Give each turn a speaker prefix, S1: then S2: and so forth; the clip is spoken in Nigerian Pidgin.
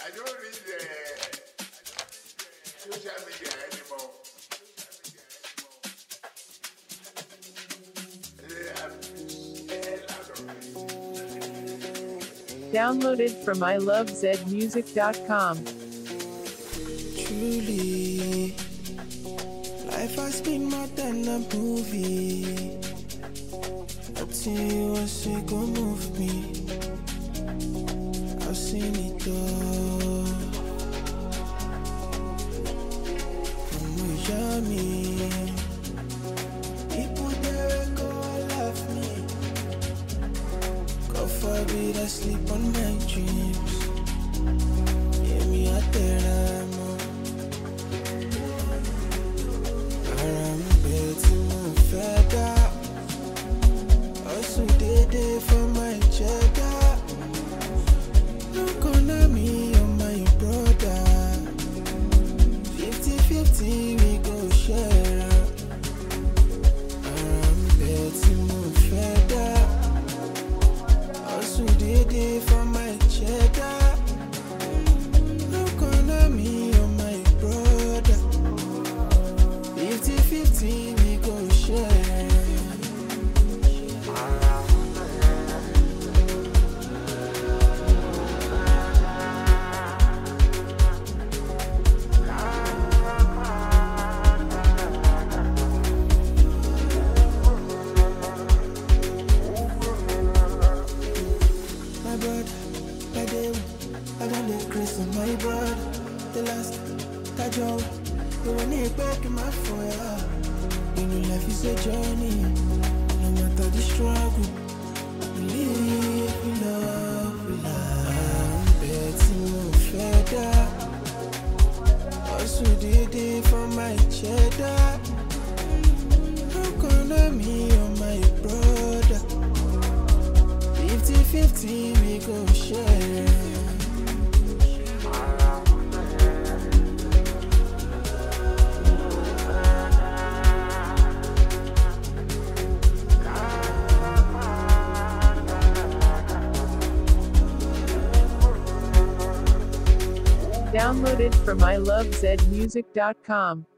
S1: I don't read social media anymore.
S2: Downloaded from ilovezmusic.com.
S3: Truly, life has been more than a movie. I tell you what's it gon' move me. I've seen it all. I'm yummy. People there go love me. God forbid I sleep on my dreams. Hear me out there, I'm on. I'm betting on feather. Also did it for my cheddar. Look on me on my brother. 50-50 we go share. I'm betting on feather. Also did it for my cheddar. Look on me on my brother. 50-50 we go share. My brother, my day, I done the Chris on my brother. The last, that job, the one they back in my fire. You know life is a journey, no matter the struggle. We live, we love, we love. I'm betting no feather. Also did it for my cheddar. Look on me on my brother. 50-50 we go share.
S2: Downloaded from ilovezmusic.com.